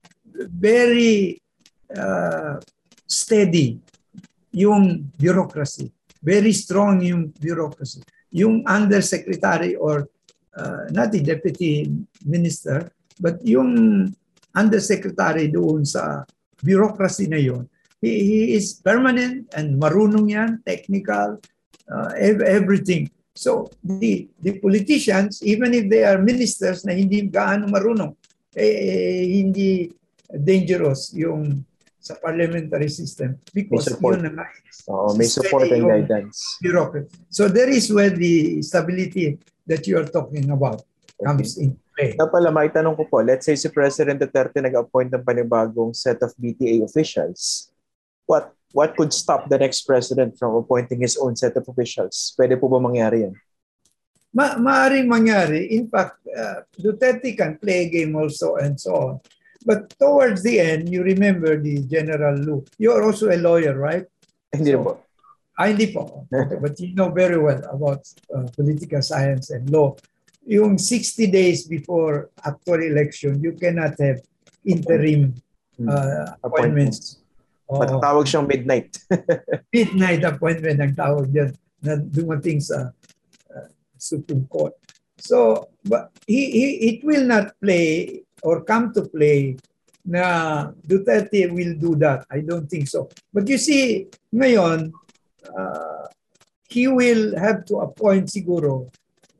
Speaker 2: very Uh, steady yung bureaucracy. Very strong yung bureaucracy. Yung undersecretary or uh, not the deputy minister, but yung undersecretary doon sa bureaucracy na yun, he, he is permanent and marunong yan, technical, uh, everything. So the, the politicians, even if they are ministers na hindi gaano marunong, eh, hindi dangerous yung sa parliamentary system because yun na
Speaker 1: oh, may support and guidance.
Speaker 2: Bureaucracy. So there is where the stability that you are talking about comes okay. in play.
Speaker 1: Napala, may tanong ko po, let's say si President Duterte nag-appoint ng panibagong set of B T A officials. What what could stop the next president from appointing his own set of officials? Pwede po ba mangyari yan?
Speaker 2: Ma maaring mangyari. In fact, uh, Duterte can play a game also and so on. But towards the end, you remember the General Lu. You are also a lawyer, right?
Speaker 1: Hindi
Speaker 2: so,
Speaker 1: po.
Speaker 2: Ah, hindi po. Okay, but you know very well about uh, political science and law. Yung sixty days before actual election, you cannot have interim uh, appointments.
Speaker 1: Matatawag siyang midnight.
Speaker 2: Midnight appointment ang tawag dyan na dumating sa uh, Supreme Court. So, but he, he, it will not play or come to play na Duterte will do that. I don't think so. But you see, ngayon, uh, he will have to appoint siguro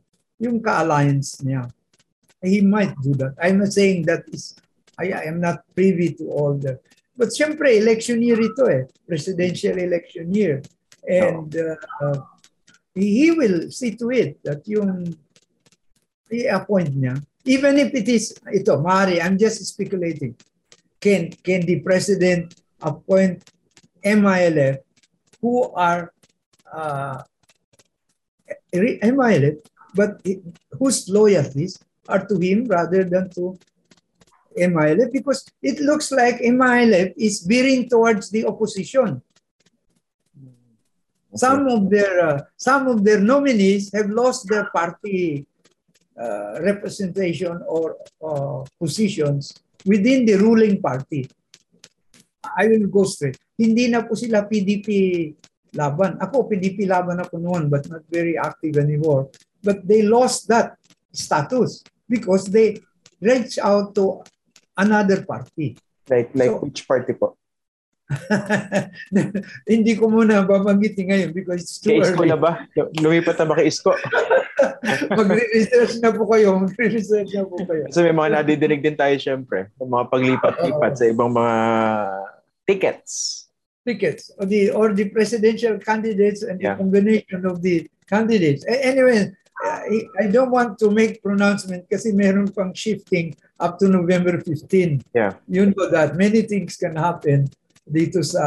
Speaker 2: yung ka-alliance niya. He might do that. I'm not saying that is, I, I am not privy to all the, but syempre, election year ito eh, presidential election year. And uh, uh, he, he will see to it that yung i-appoint niya, even if it is, ito, Mari, I'm just speculating, can, can the president appoint M I L F who are uh, M I L F, but whose loyalties are to him rather than to M I L F, because it looks like M I L F is veering towards the opposition. Okay. Some of their uh, some of their nominees have lost their party uh, representation or uh, positions within the ruling party. I will go straight. Hindi na po sila P D P laban. Ako, P D P laban ako noon, but not very active anymore. But they lost that status because they reached out to another party.
Speaker 1: Like, like
Speaker 2: so,
Speaker 1: which party po?
Speaker 2: Hindi ko muna babanggitin ngayon because it's too
Speaker 1: kay
Speaker 2: early.
Speaker 1: Isko na ba? Lumipat na ba kay Isko?
Speaker 2: Magre-research na po kayo. Magre-research na po kayo.
Speaker 1: So may mga nadidinig din tayo syempre. Mga paglipat-lipat uh, sa ibang mga tickets.
Speaker 2: Tickets. Or the, or the presidential candidates and yeah. the combination of the candidates. Anyway, I don't want to make pronouncement kasi meron pang shifting up to November fifteenth.
Speaker 1: Yeah.
Speaker 2: You know that. Many things can happen dito sa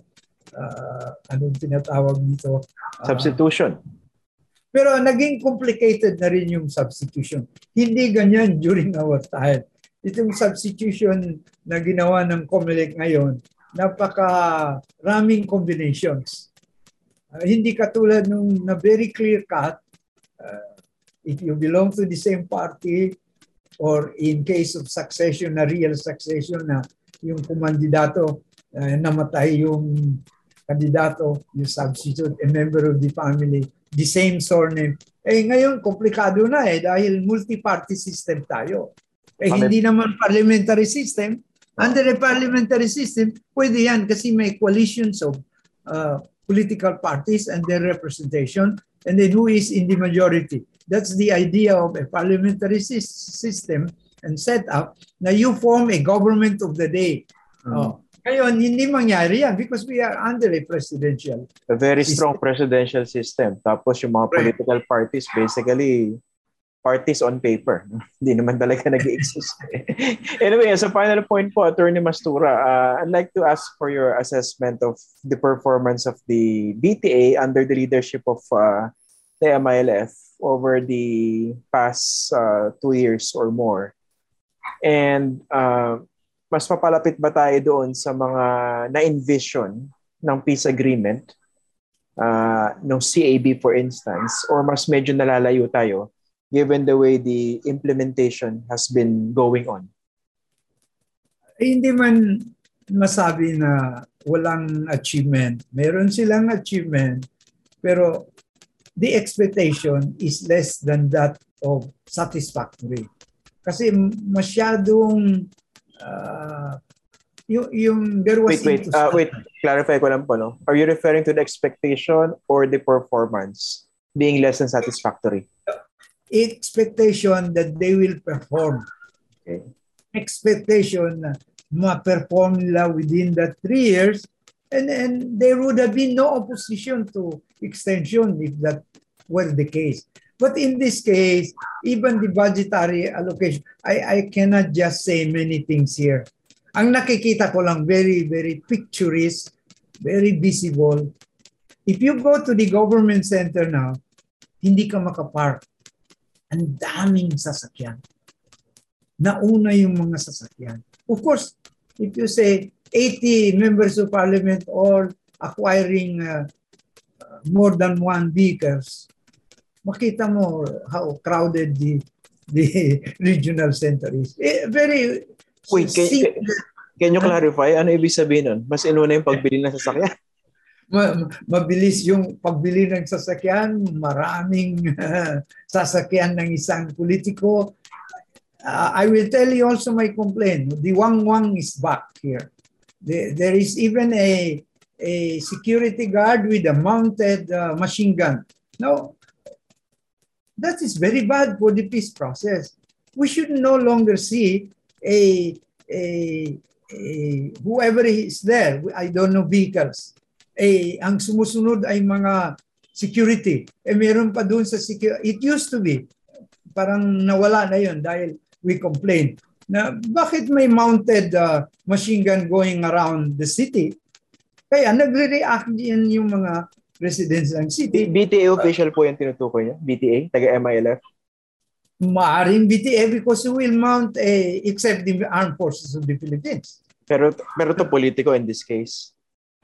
Speaker 2: uh, anong tinatawag dito? Uh,
Speaker 1: substitution.
Speaker 2: Pero naging complicated na rin yung substitution. Hindi ganyan during our time. Itong substitution na ginawa ng COMELEC ngayon, napaka raming combinations. Uh, hindi katulad nung na very clear cut, uh, if you belong to the same party or in case of succession, na real succession na yung kumandidato, uh, namatay yung kandidato, you substitute a member of the family, the same surname. Eh ngayon, komplikado na eh dahil multi-party system tayo. Eh hindi naman parliamentary system. Under a parliamentary system, pwede yan kasi may coalitions of uh, political parties and their representation, and then who is in the majority. That's the idea of a parliamentary system and setup na you form a government of the day. Mm. Oh. Ngayon, hindi mangyari yan because we are under a presidential
Speaker 1: A very
Speaker 2: system.
Speaker 1: strong presidential system. Tapos yung mga political parties, basically, parties on paper. Hindi naman talaga nag-exist. Anyway, as a final point po, Attorney Mastura, uh, I'd like to ask for your assessment of the performance of the B T A under the leadership of uh, the M I L F over the past uh, two years or more. And uh, mas mapalapit ba tayo doon sa mga na-envision ng peace agreement, uh, ng C A B for instance, or mas medyo nalalayo tayo given the way the implementation has been going on?
Speaker 2: Eh, hindi man masabi na walang achievement. Meron silang achievement, pero the expectation is less than that of satisfactory. Kasi masyadong uh, yung, yung there was...
Speaker 1: Wait, wait, uh, wait, clarify ko lang po, no? Are you referring to the expectation or the performance being less than satisfactory?
Speaker 2: Expectation that they will perform. Okay. Expectation na ma-perform nila within the three years and, and there would have been no opposition to extension if that were the case. But in this case, even the budgetary allocation, I, I cannot just say many things here. Ang nakikita ko lang very, very picturesque, very visible. If you go to the government center now, hindi ka makapark. Ang daming sasakyan. Nauna yung mga sasakyan. Of course, if you say eighty members of parliament or acquiring uh, more than one vehicles, makita mo how crowded the, the regional center is. Eh, very...
Speaker 1: Wait, can, can, can you clarify? Ano ibig sabihin nun? Mas inuna yung pagbili ng sasakyan?
Speaker 2: Mabilis yung pagbili ng sasakyan, maraming uh, sasakyan ng isang politiko. Uh, I will tell you also my complaint. The wang-wang is back here. The, there is even a, a security guard with a mounted uh, machine gun. Now, that is very bad for the peace process. We should no longer see a, a, a whoever is there, I don't know, vehicles. Eh, ang sumusunod ay mga security. Eh, meron pa doon sa security. It used to be, parang nawala na yun dahil we complained na bakit may mounted uh, machine gun going around the city. Kaya nagre-react din yung mga residents ng city.
Speaker 1: B T A official po yung tinutukoy niya? B T A? Taga-M I L F?
Speaker 2: Maaring B T A because we will mount a, except the armed forces of the Philippines.
Speaker 1: Pero, pero to politiko in this case?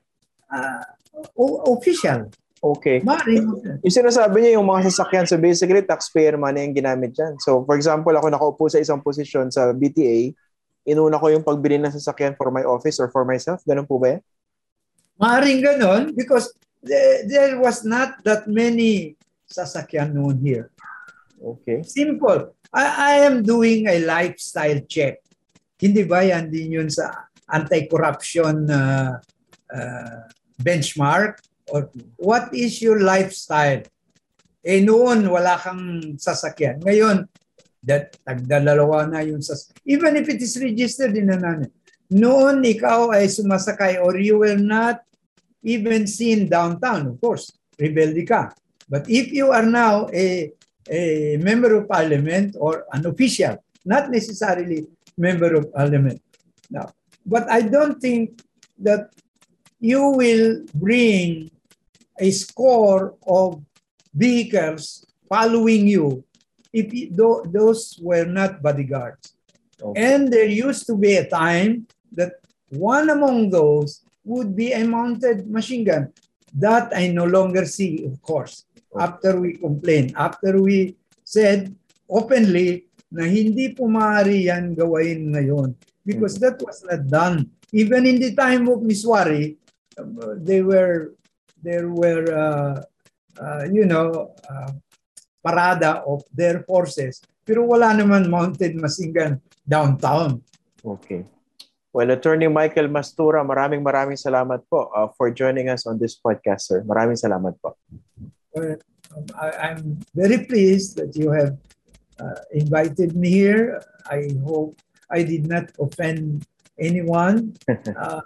Speaker 2: Uh, official.
Speaker 1: Okay.
Speaker 2: Maaring.
Speaker 1: Yung sinasabi niya yung mga sasakyan, so basically taxpayer money yung ginamit dyan. So for example, ako nakaupo sa isang posisyon sa B T A, inuna ko yung pagbili ng sasakyan for my office or for myself. Ganun po ba yan?
Speaker 2: Maaring ganun because there, there was not that many sasakyan noon here.
Speaker 1: Okay.
Speaker 2: Simple. I, I am doing a lifestyle check. Hindi ba yan din yun sa anti-corruption uh, uh, benchmark? Or what is your lifestyle? Eh noon, wala kang sasakyan. Ngayon, that, tagdalawa na yung sasakyan. Even if it is registered in an noon, ikaw ay sumasakay or you will not even seen downtown. Of course, rebelde ka. But if you are now a, a member of parliament or an official, not necessarily member of parliament. Now, but I don't think that you will bring a score of vehicles following you if you, th those were not bodyguards. Okay. And there used to be a time that one among those would be a mounted machine gun. That I no longer see, of course, okay. After we complained, after we said openly na hindi po maaari yan gawain ngayon because okay. That was not done. Even in the time of Miss Wari, uh, they were there were, uh, uh, you know, uh, parada of their forces. Pero wala naman mounted machine gun downtown.
Speaker 1: Okay. Well, Attorney Michael Mastura, maraming maraming salamat po uh, for joining us on this podcast, sir. Maraming salamat po.
Speaker 2: Well, I, I'm very pleased that you have uh, invited me here. I hope I did not offend anyone. uh,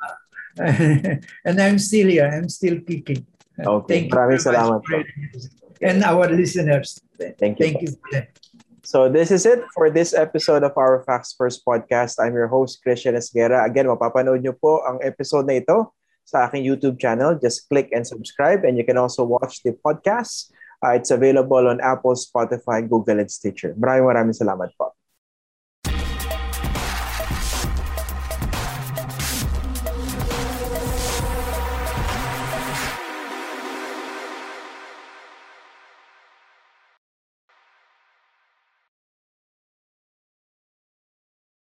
Speaker 2: and I'm still here. I'm still kicking.
Speaker 1: Okay.
Speaker 2: Thank
Speaker 1: Maraming
Speaker 2: you
Speaker 1: salamat po.
Speaker 2: And our listeners.
Speaker 1: Thank you.
Speaker 2: Thank you.
Speaker 1: So this is it for this episode of our Facts First podcast. I'm your host, Christian Esguera. Again, mapapanood nyo po ang episode na ito sa aking YouTube channel. Just click and subscribe and you can also watch the podcast. Uh, it's available on Apple, Spotify, Google, and Stitcher. Maraming maraming salamat po.